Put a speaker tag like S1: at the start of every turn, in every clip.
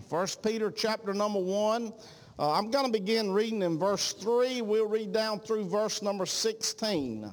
S1: First Peter chapter number 1. I'm going to begin reading in verse 3. We'll read down through verse number 16.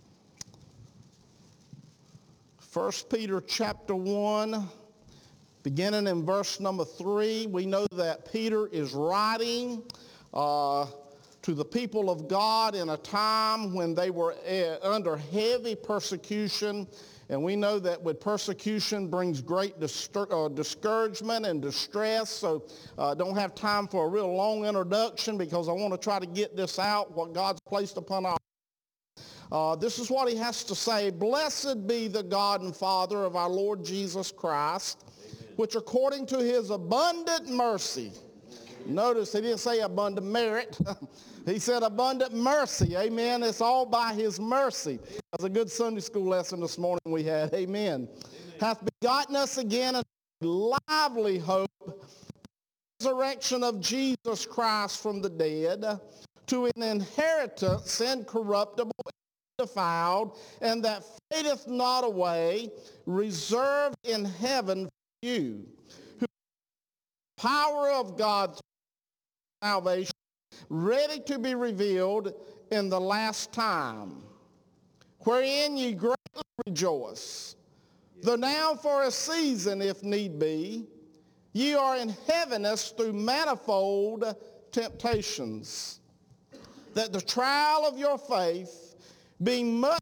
S1: First Peter chapter 1, beginning in verse number 3. We know that Peter is writing to the people of God in a time when they were under heavy persecution. And we know that with persecution brings great discouragement and distress. So don't have time for a real long introduction because I want to try to get this out, what God's placed upon our this is what he has to say. Blessed be the God and Father of our Lord Jesus Christ, Amen. Which according to his abundant mercy, notice he didn't say abundant merit. He said abundant mercy. Amen. It's all by his mercy. That's a good Sunday school lesson this morning we had. Amen. Hath begotten us again a lively hope, the resurrection of Jesus Christ from the dead, to an inheritance incorruptible, undefiled, and that fadeth not away, reserved in heaven for you, who the power of God's salvation, ready to be revealed in the last time, wherein ye greatly rejoice, though now for a season, if need be, ye are in heaviness through manifold temptations, that the trial of your faith, being much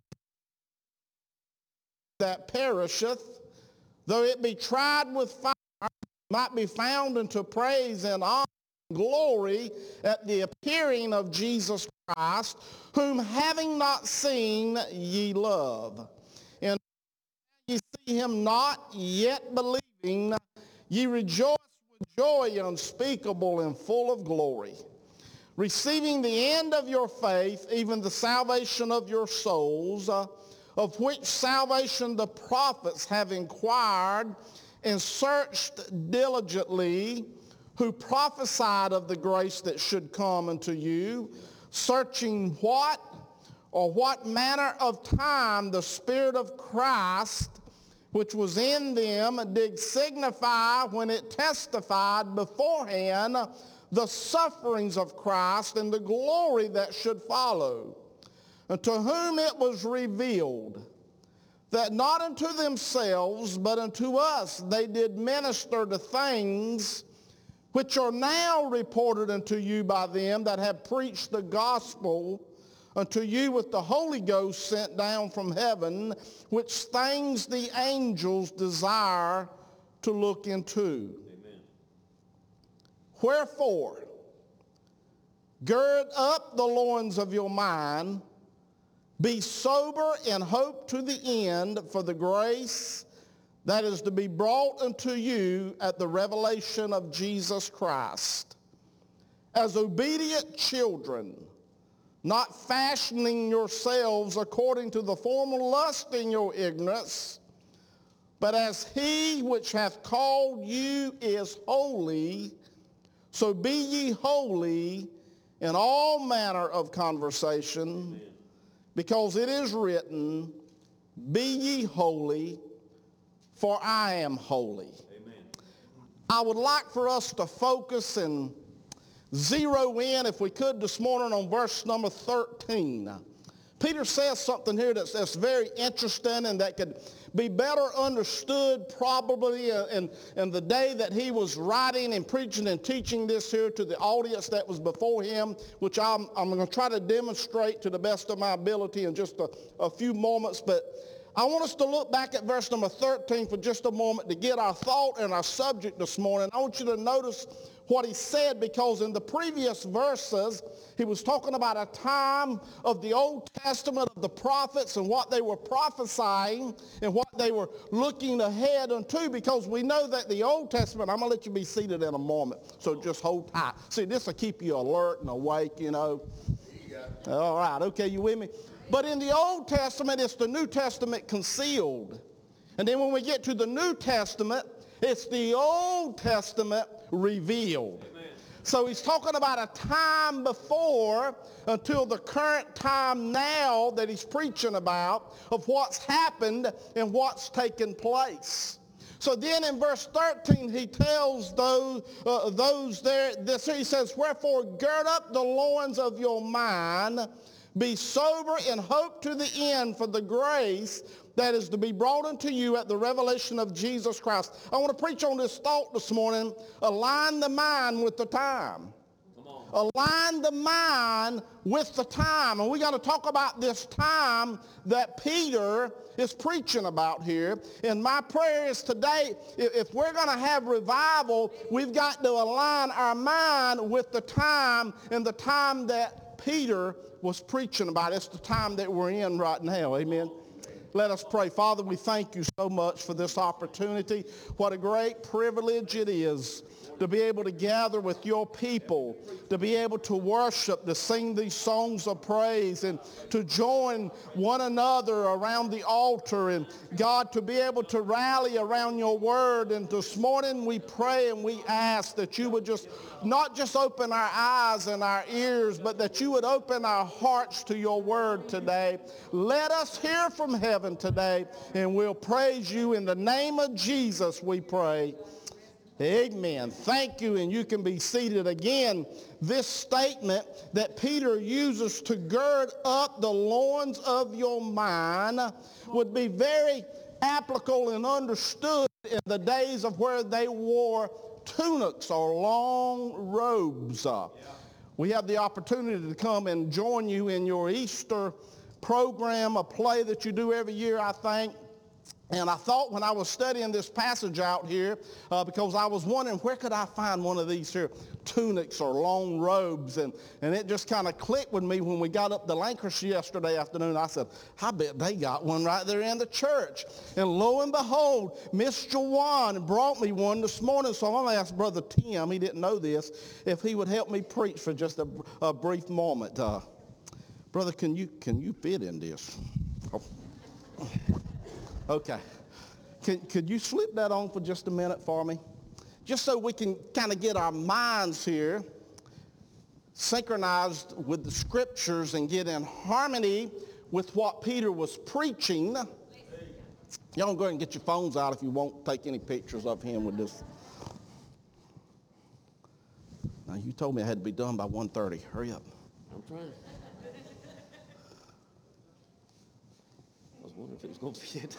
S1: that perisheth, though it be tried with fire, might be found unto praise and honor, glory at the appearing of Jesus Christ, whom having not seen ye love. And ye see him not, yet believing, ye rejoice with joy unspeakable and full of glory, receiving the end of your faith, even the salvation of your souls, of which salvation the prophets have inquired and searched diligently, who prophesied of the grace that should come unto you, searching what manner of time the Spirit of Christ, which was in them, did signify when it testified beforehand the sufferings of Christ and the glory that should follow, and to whom it was revealed that not unto themselves, but unto us they did minister to things which are now reported unto you by them that have preached the gospel unto you with the Holy Ghost sent down from heaven, which things the angels desire to look into. Amen. Wherefore, gird up the loins of your mind, be sober and hope to the end for the grace that is to be brought unto you at the revelation of Jesus Christ. As obedient children, not fashioning yourselves according to the former lust in your ignorance, but as he which hath called you is holy, so be ye holy in all manner of conversation, Amen. Because it is written, be ye holy, for I am holy. Amen. I would like for us to focus and zero in, if we could this morning, on verse number 13. Peter says something here that's very interesting and that could be better understood probably in the day that he was writing and preaching and teaching this here to the audience that was before him, which I'm going to try to demonstrate to the best of my ability in just a few moments. But I want us to look back at verse number 13 for just a moment to get our thought and our subject this morning. I want you to notice what he said, because in the previous verses, he was talking about a time of the Old Testament of the prophets and what they were prophesying and what they were looking ahead unto, because we know that the Old Testament, I'm going to let you be seated in a moment, so just hold tight. See, this will keep you alert and awake, you know. All right, okay, you with me? But in the Old Testament, it's the New Testament concealed. And then when we get to the New Testament, it's the Old Testament revealed. Amen. So he's talking about a time before until the current time now that he's preaching about of what's happened and what's taken place. So then in verse 13, he tells those there, this, he says, wherefore gird up the loins of your mind, be sober and hope to the end for the grace that is to be brought unto you at the revelation of Jesus Christ. I want to preach on this thought this morning. Align the mind with the time. Align the mind with the time. And we got to talk about this time that Peter is preaching about here. And my prayer is today, if we're going to have revival, we've got to align our mind with the time and the time that Peter was preaching about. It's the time that we're in right now. Amen. Let us pray. Father, we thank you so much for this opportunity. What a great privilege it is to be able to gather with your people, to be able to worship, to sing these songs of praise, and to join one another around the altar, and God, to be able to rally around your word. And this morning we pray and we ask that you would just not just open our eyes and our ears, but that you would open our hearts to your word today. Let us hear from heaven today, and we'll praise you. In the name of Jesus we pray. Amen. Thank you, and you can be seated again. This statement that Peter uses to gird up the loins of your mind would be very applicable and understood in the days of where they wore tunics or long robes. We have the opportunity to come and join you in your Easter program, a play that you do every year, I think. And I thought when I was studying this passage out here, because I was wondering where could I find one of these here tunics or long robes, and it just kind of clicked with me when we got up to Lancashire yesterday afternoon. I said, I bet they got one right there in the church. And lo and behold, Miss Jawan brought me one this morning, so I'm going to ask Brother Tim, he didn't know this, if he would help me preach for just a brief moment. Brother, can you fit in this? Oh. Okay. Could you slip that on for just a minute for me? Just so we can kind of get our minds here synchronized with the scriptures and get in harmony with what Peter was preaching. Y'all go ahead and get your phones out if you won't take any pictures of him with this. Now, you told me I had to be done by 1:30. Hurry up.
S2: I'm trying. I was wondering if it was going to fit.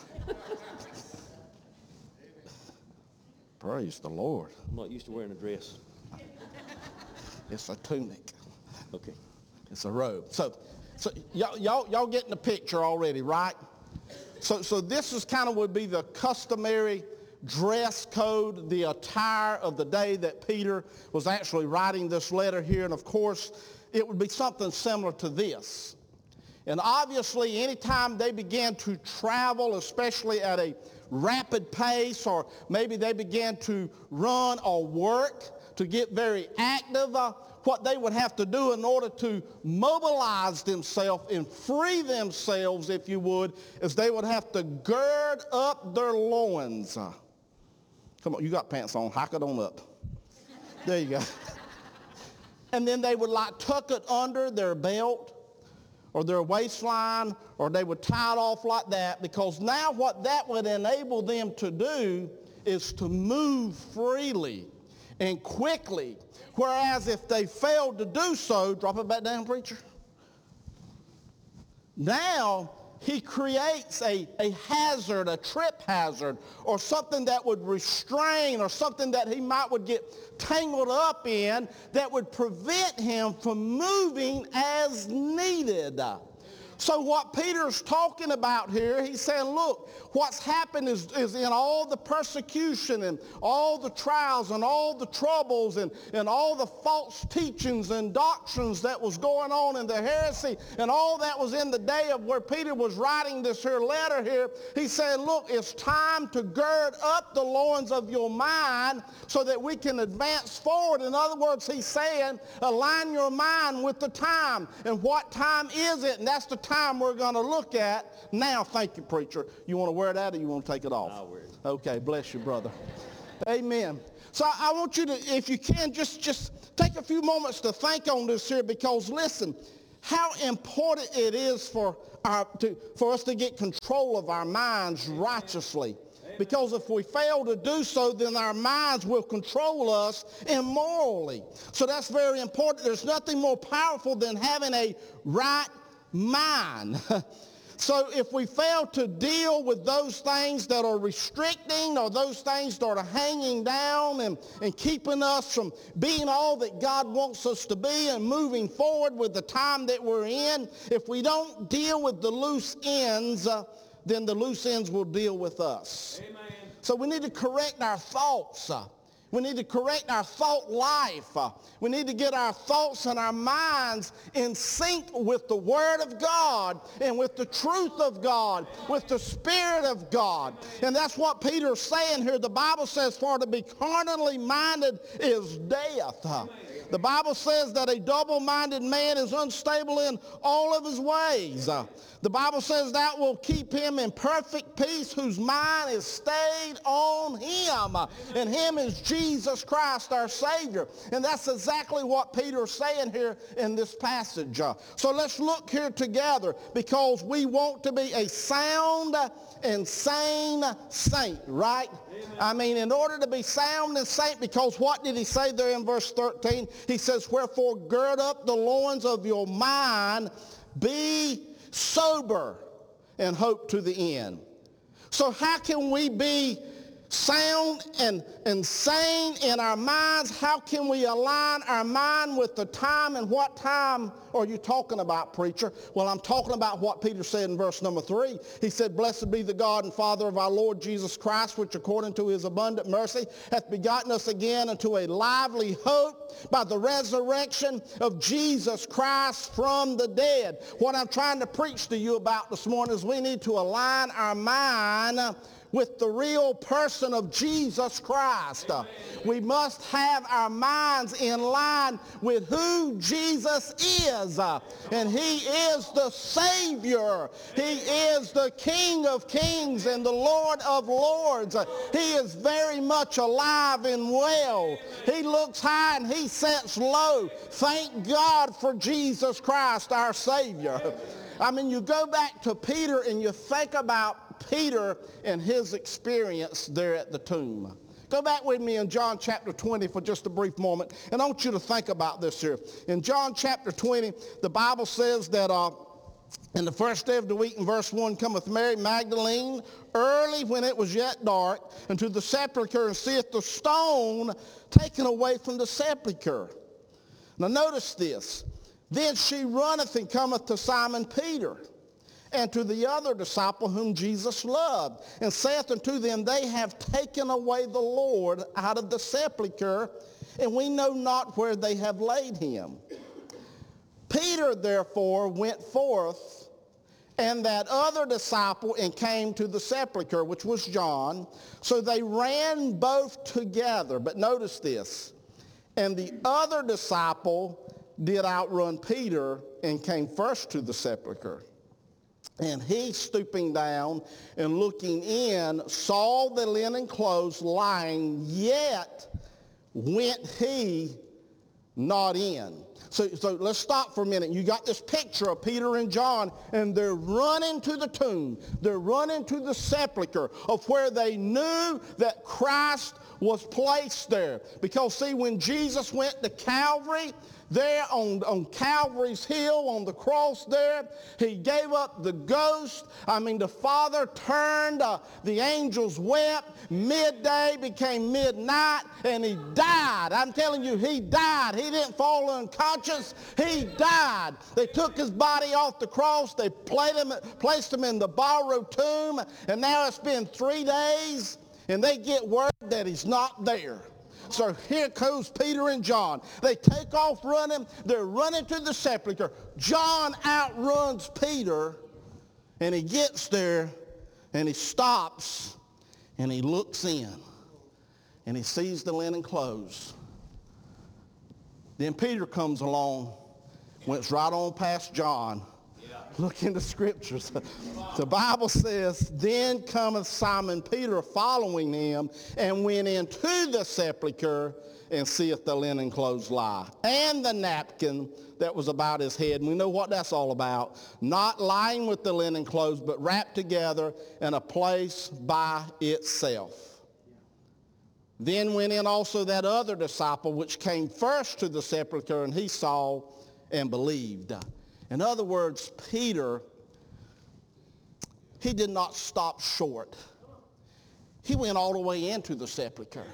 S1: Praise the Lord.
S2: I'm not used to wearing a dress.
S1: It's a tunic.
S2: Okay.
S1: It's a robe. So y'all getting the picture already, right? So this is kind of would be the customary dress code, the attire of the day that Peter was actually writing this letter here. And of course, it would be something similar to this. And obviously, anytime they began to travel, especially at a rapid pace, or maybe they began to run or work to get very active, what they would have to do in order to mobilize themselves and free themselves, if you would, is they would have to gird up their loins. Come on, you got pants on, hike it on up. There you go. And then they would like tuck it under their belt or their waistline, or they would tie it off like that, because now what that would enable them to do is to move freely and quickly. Whereas if they failed to do so, drop it back down, preacher. Now he creates a hazard, a trip hazard, or something that would restrain, or something that he would get tangled up in that would prevent him from moving as needed. So what Peter's talking about here, he's saying, look, what's happened is in all the persecution and all the trials and all the troubles and all the false teachings and doctrines that was going on in the heresy and all that was in the day of where Peter was writing this here letter here, he said, look, it's time to gird up the loins of your mind so that we can advance forward. In other words, he's saying, align your mind with the time. And what time is it? And that's the time we're going to look at now. Thank you, preacher. You want to wear that or you want to take it off?
S2: I'll wear it.
S1: Okay, bless you, brother. Amen. So I want you to, if you can, just take a few moments to think on this here, because listen, how important it is for us to get control of our minds righteously. Because if we fail to do so, then our minds will control us immorally. So that's very important. There's nothing more powerful than having a right mind. So if we fail to deal with those things that are restricting or those things that are hanging down and keeping us from being all that God wants us to be and moving forward with the time that we're in, if we don't deal with the loose ends, then the loose ends will deal with us. Amen. So we need to correct our thoughts. We need to correct our thought life. We need to get our thoughts and our minds in sync with the Word of God and with the truth of God, with the Spirit of God. And that's what Peter's saying here. The Bible says, for to be carnally minded is death. The Bible says that a double-minded man is unstable in all of his ways. The Bible says that will keep him in perfect peace whose mind is stayed on him. And him is Jesus Christ, our Savior. And that's exactly what Peter's saying here in this passage. So let's look here together, because we want to be a sound and sane saint, right? Amen. I mean, in order to be sound and saint, because what did he say there in verse 13? He says, wherefore gird up the loins of your mind, be sober, and hope to the end. So how can we be sound and sane in our minds? How can we align our mind with the time? And what time are you talking about, preacher? Well, I'm talking about what Peter said in verse number 3. He said, blessed be the God and Father of our Lord Jesus Christ, which according to his abundant mercy hath begotten us again unto a lively hope by the resurrection of Jesus Christ from the dead. What I'm trying to preach to you about this morning is we need to align our mind with the real person of Jesus Christ. We must have our minds in line with who Jesus is. And he is the Savior. He is the King of Kings and the Lord of Lords. He is very much alive and well. He looks high and he sits low. Thank God for Jesus Christ, our Savior. I mean, you go back to Peter and you think about Peter and his experience there at the tomb. Go back with me in John chapter 20 for just a brief moment, and I want you to think about this here. In John chapter 20, the Bible says that in the first day of the week, in verse 1, cometh Mary Magdalene early when it was yet dark, unto the sepulchre, and seeth the stone taken away from the sepulchre. Now notice this. Then she runneth and cometh to Simon Peter, and to the other disciple whom Jesus loved, and saith unto them, they have taken away the Lord out of the sepulchre, and we know not where they have laid him. Peter therefore went forth, and that other disciple, and came to the sepulchre, which was John. So they ran both together. But notice this. And the other disciple did outrun Peter, and came first to the sepulchre. And he, stooping down and looking in, saw the linen clothes lying, yet went he not in. So let's stop for a minute. You got this picture of Peter and John, and they're running to the tomb. They're running to the sepulchre of where they knew that Christ was placed there. Because see, when Jesus went to Calvary, there on Calvary's hill, on the cross there, he gave up the ghost. I mean, the Father turned, the angels wept, midday became midnight, and he died. I'm telling you, he died. He didn't fall unconscious. He died. They took his body off the cross. They placed him in the borrowed tomb, and now it's been 3 days, and they get word that he's not there. So here goes Peter and John. They take off running. They're running to the sepulchre. John outruns Peter, and he gets there, and he stops, and he looks in, and he sees the linen clothes. Then Peter comes along, went right on past John, Look in the scriptures. The Bible says, then cometh Simon Peter following him, and went into the sepulchre, and seeth the linen clothes lie, and the napkin that was about his head. And we know what that's all about. Not lying with the linen clothes, but wrapped together in a place by itself. Then went in also that other disciple, which came first to the sepulchre, and he saw and believed. In other words, Peter, he did not stop short. He went all the way into the sepulchre.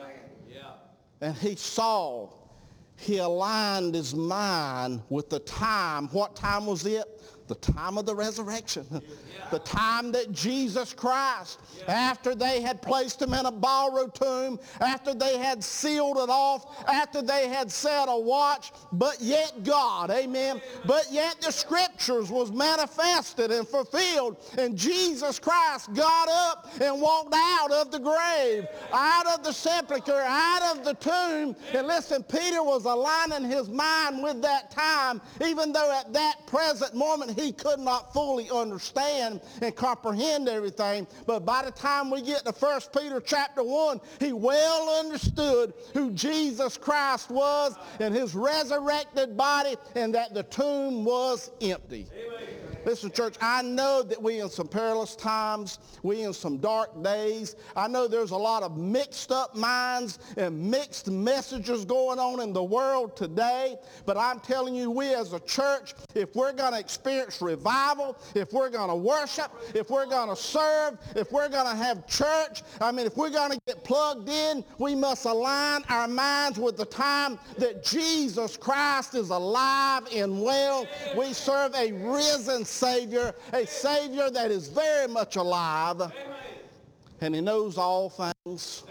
S1: And he saw, he aligned his mind with the time. What time was it? The time of the resurrection. The time that Jesus Christ, after they had placed him in a borrowed tomb, after they had sealed it off, after they had set a watch, but yet God, amen, but yet the scriptures was manifested and fulfilled, and Jesus Christ got up and walked out of the grave, out of the sepulchre, out of the tomb. And listen, Peter was aligning his mind with that time, even though at that present moment he could not fully understand and comprehend everything. But by the time we get to 1 Peter chapter 1, he well understood who Jesus Christ was and his resurrected body, and that the tomb was empty. Amen. Listen, church, I know that we in some perilous times, we in some dark days. I know there's a lot of mixed up minds and mixed messages going on in the world today. But I'm telling you, we as a church, if we're going to experience revival, if we're going to worship, if we're going to serve, if we're going to have church, if we're going to get plugged in, we must align our minds with the time that Jesus Christ is alive and well. We serve a risen Savior, a Savior that is very much alive. Amen. And he knows all things.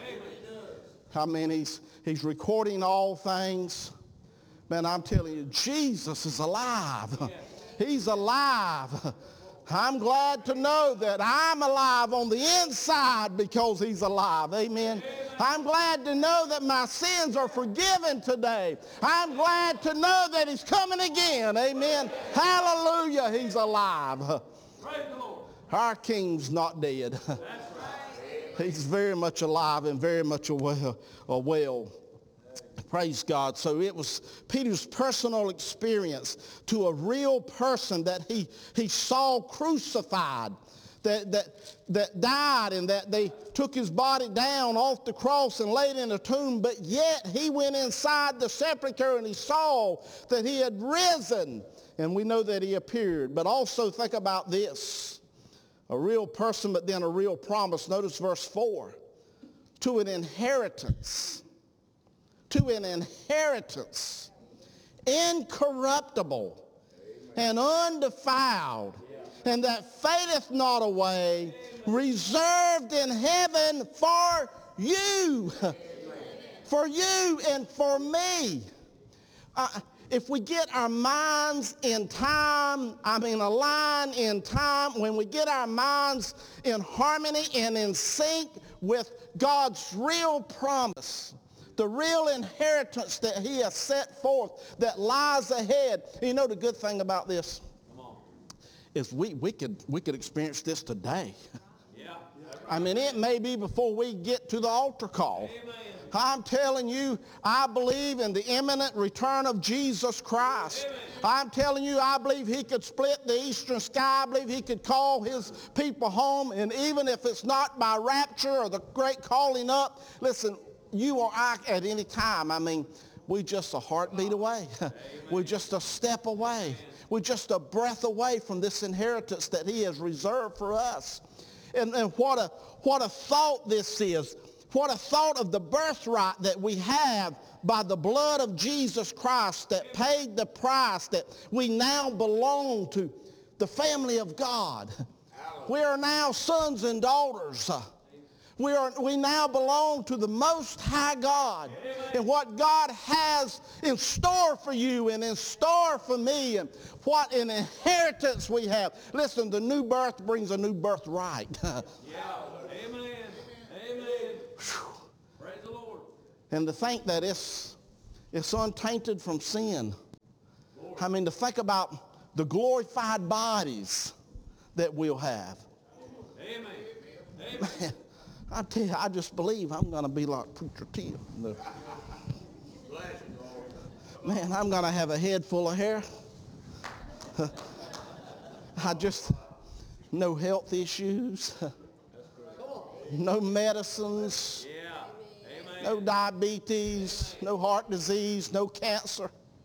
S1: He's recording all things. Man, I'm telling you, Jesus is alive. He's alive. I'm glad to know that I'm alive on the inside because he's alive. Amen. I'm glad to know that my sins are forgiven today. I'm glad to know that he's coming again. Amen. Hallelujah. He's alive. Our King's not dead. He's very much alive and very much well. Praise God. So it was Peter's personal experience to a real person that he saw crucified, that died, and that they took his body down off the cross and laid in a tomb. But yet he went inside the sepulchre and he saw that he had risen. And we know that he appeared. But also think about this. A real person, but then a real promise. Notice verse 4. To an inheritance. To an inheritance, incorruptible and undefiled, and that fadeth not away, reserved in heaven for you and for me. If we get our minds in time, aligned in time, when we get our minds in harmony and in sync with God's real promise, the real inheritance that he has set forth that lies ahead. You know the good thing about this is we could experience this today. It may be before we get to the altar call. Amen. I'm telling you, I believe in the imminent return of Jesus Christ. Amen. I'm telling you, I believe he could split the eastern sky. I believe he could call his people home. And even if it's not by rapture or the great calling up, listen, you or I at any time, we're just a heartbeat away. We're just a step away. We're just a breath away from this inheritance that he has reserved for us. And what a thought this is. What a thought of the birthright that we have by the blood of Jesus Christ that paid the price, that we now belong to the family of God. We are now sons and daughters. We now belong to the Most High God. And what God has in store for you and in store for me, and what an inheritance we have. Listen, the new birth brings a new birthright. Yeah. Amen. Amen. Praise the Lord. And to think that it's untainted from sin. To think about the glorified bodies that we'll have.
S2: Amen.
S1: Man, I tell you, I just believe I'm going to be like Preacher Tim. Man, I'm going to have a head full of hair. No health issues, no medicines, no diabetes, no heart disease, no cancer,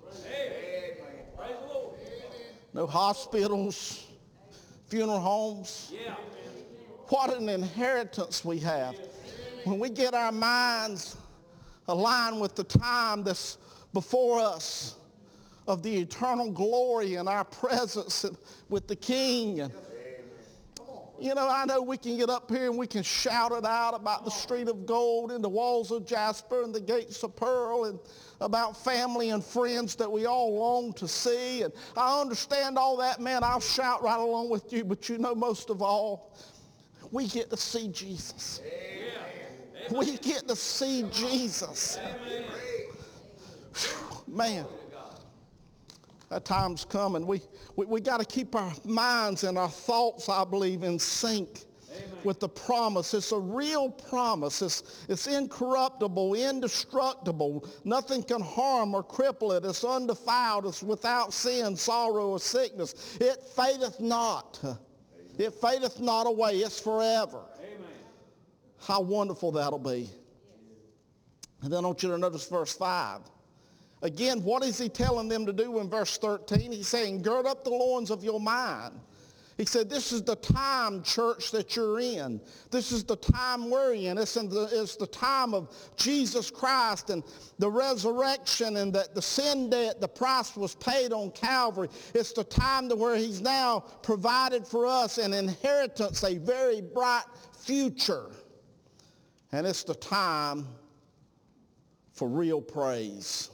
S1: no hospitals, funeral homes. What an inheritance we have. When we get our minds aligned with the time that's before us, of the eternal glory and our presence with the King. And, you know, I know we can get up here and we can shout it out about the street of gold and the walls of jasper and the gates of pearl and about family and friends that we all long to see. And I understand all that, man. I'll shout right along with you. But you know, most of all, we get to see Jesus. We get to see Jesus. Man. That time's coming. We got to keep our minds and our thoughts, I believe, in sync with the promise. It's a real promise. It's incorruptible, indestructible. Nothing can harm or cripple it. It's undefiled. It's without sin, sorrow, or sickness. It fadeth not. It fadeth not away. It's forever. Amen. How wonderful that'll be. And then I want you to notice verse 5. Again, what is he telling them to do in verse 13? He's saying, gird up the loins of your mind. He said, this is the time, church, that you're in. This is the time we're in. It's the time of Jesus Christ and the resurrection and that the sin debt, the price was paid on Calvary. It's the time to where he's now provided for us an inheritance, a very bright future. And it's the time for real praise.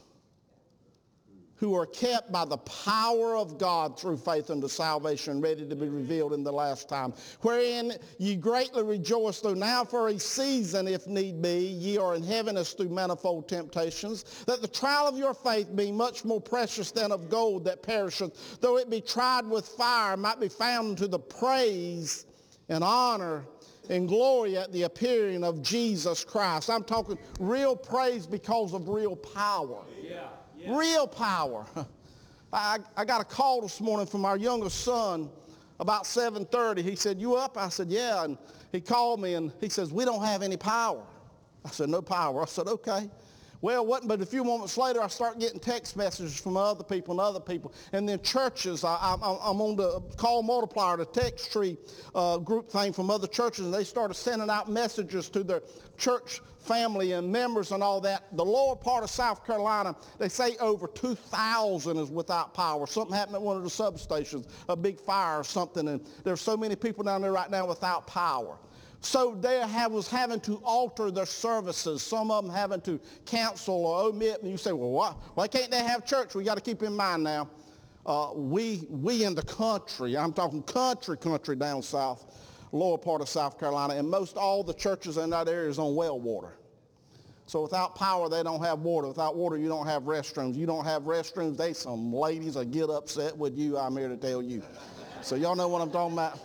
S1: Who are kept by the power of God through faith unto salvation, ready to be revealed in the last time. Wherein ye greatly rejoice, though now for a season, if need be, ye are in heaviness through manifold temptations, that the trial of your faith, being much more precious than of gold that perisheth, though it be tried with fire, might be found to the praise and honor and glory at the appearing of Jesus Christ. I'm talking real praise because of real power. Real power. I got a call this morning from our youngest son about 7:30. He said, you up? I said, yeah. And he called me and he says, we don't have any power. I said, no power. I said, okay. Well, it wasn't but a few moments later, I start getting text messages from other people. And then churches, I'm on the call multiplier, the text tree group thing from other churches, and they started sending out messages to their church family and members and all that. The lower part of South Carolina, they say over 2,000 is without power. Something happened at one of the substations, a big fire or something, and there's so many people down there right now without power. So they was having to alter their services, some of them having to cancel or omit. And you say, well, why can't they have church? We got to keep in mind now, we in the country, I'm talking country down south, lower part of South Carolina, and most all the churches in that area is on well water. So without power, they don't have water. Without water, you don't have restrooms. You don't have restrooms, they some ladies that get upset with you, I'm here to tell you. So y'all know what I'm talking about?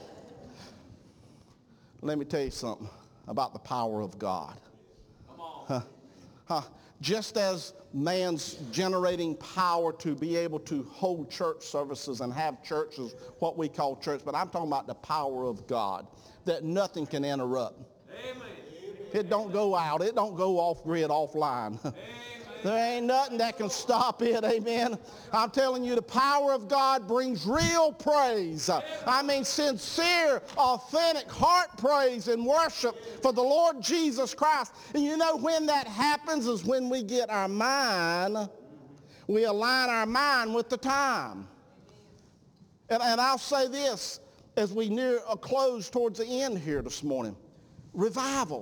S1: Let me tell you something about the power of God. Come on. Just as man's generating power to be able to hold church services and have churches, what we call church, but I'm talking about the power of God, that nothing can interrupt. Amen. It don't go out. It don't go off grid, offline. Amen. There ain't nothing that can stop it, amen. I'm telling you, the power of God brings real praise. I mean sincere, authentic heart praise and worship for the Lord Jesus Christ. And you know when that happens is when we get our mind, we align our mind with the time. And I'll say this as we near a close towards the end here this morning. Revival.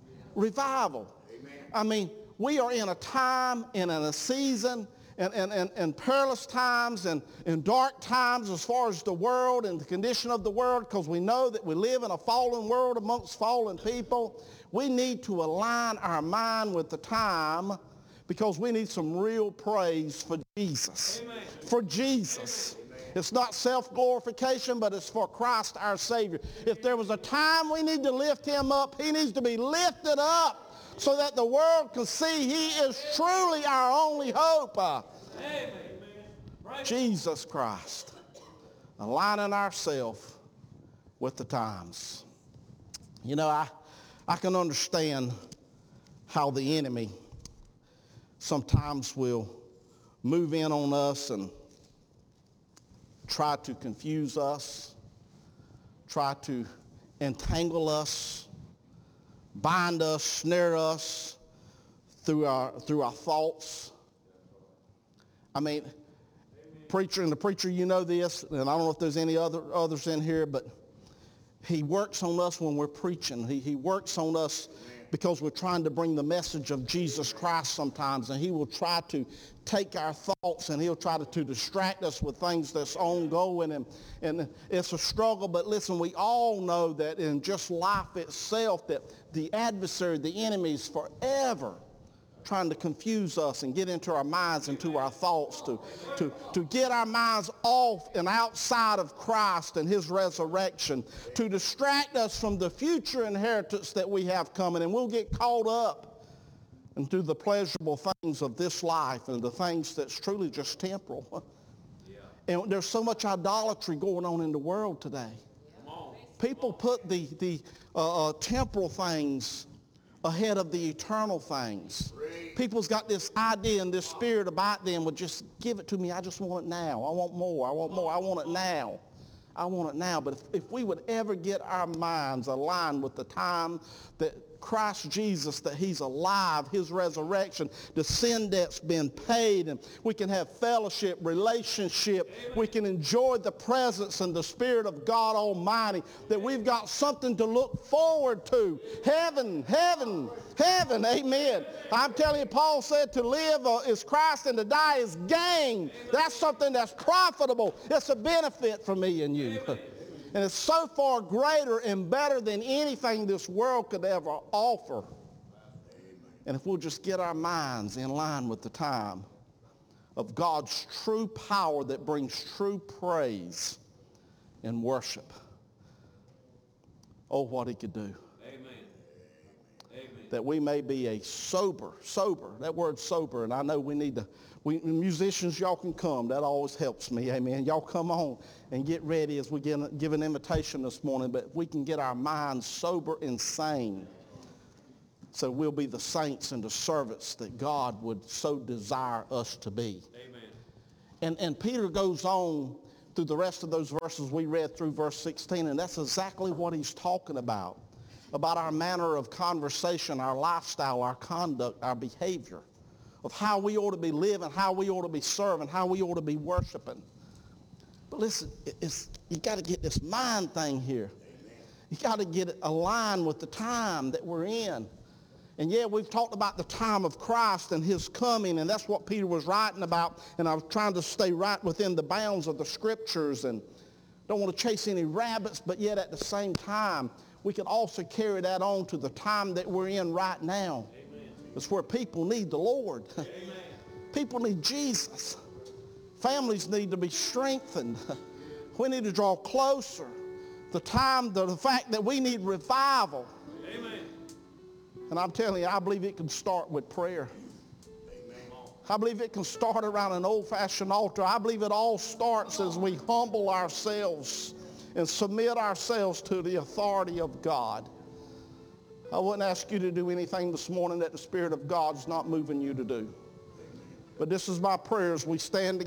S1: I mean, we are in a time and in a season and perilous times and dark times as far as the world and the condition of the world, because we know that we live in a fallen world amongst fallen people. We need to align our mind with the time because we need some real praise for Jesus. Amen. For Jesus. Amen. It's not self-glorification, but it's for Christ our Savior. If there was a time we need to lift him up, he needs to be lifted up so that the world can see he is truly our only hope. Jesus Christ. Aligning ourselves with the times. You know, I can understand how the enemy sometimes will move in on us and try to confuse us, try to entangle us, bind us, snare us through our thoughts. I mean, the preacher, you know this, and I don't know if there's any others in here, but he works on us when we're preaching. He works on us because we're trying to bring the message of Jesus Christ sometimes, and he will try to take our thoughts and he'll try to distract us with things that's ongoing, and it's a struggle. But listen, we all know that in just life itself that the adversary, the enemy, is forever trying to confuse us and get into our minds and to our thoughts, to get our minds off and outside of Christ and his resurrection, to distract us from the future inheritance that we have coming. And we'll get caught up into the pleasurable things of this life and the things that's truly just temporal. And there's so much idolatry going on in the world today. People put the temporal things ahead of the eternal things. People's got this idea and this spirit about them, well, just give it to me. I just want it now. I want more. I want more. I want it now. I want it now. But if we would ever get our minds aligned with the time that Christ Jesus, that he's alive, his resurrection, the sin debt's been paid, and we can have fellowship, relationship. Amen. We can enjoy the presence and the Spirit of God Almighty, that we've got something to look forward to. Heaven, heaven, heaven, amen. I'm telling you, Paul said to live is Christ and to die is gain. That's something that's profitable. It's a benefit for me and you. And it's so far greater and better than anything this world could ever offer. And if we'll just get our minds in line with the time of God's true power that brings true praise and worship. Oh, what he could do.
S2: Amen. Amen.
S1: That we may be a sober, that word sober, and I know we need to, musicians, y'all can come. That always helps me, amen. Y'all come on and get ready as we give an invitation this morning, but we can get our minds sober and sane so we'll be the saints and the servants that God would so desire us to be.
S2: Amen.
S1: And Peter goes on through the rest of those verses we read through verse 16, and that's exactly what he's talking about our manner of conversation, our lifestyle, our conduct, our behavior, of how we ought to be living, how we ought to be serving, how we ought to be worshiping. But listen, you got to get this mind thing here. You got to get it aligned with the time that we're in. And yeah, we've talked about the time of Christ and his coming, and that's what Peter was writing about. And I was trying to stay right within the bounds of the scriptures and don't want to chase any rabbits, but yet at the same time, we can also carry that on to the time that we're in right now.
S2: Amen.
S1: It's where people need the Lord.
S2: Amen.
S1: People need Jesus. Families need to be strengthened. We need to draw closer. The fact that we need revival.
S2: Amen.
S1: And I'm telling you, I believe it can start with prayer.
S2: Amen.
S1: I believe it can start around an old-fashioned altar. I believe it all starts as we humble ourselves and submit ourselves to the authority of God. I wouldn't ask you to do anything this morning that the Spirit of God's not moving you to do. But this is my prayer as we stand together.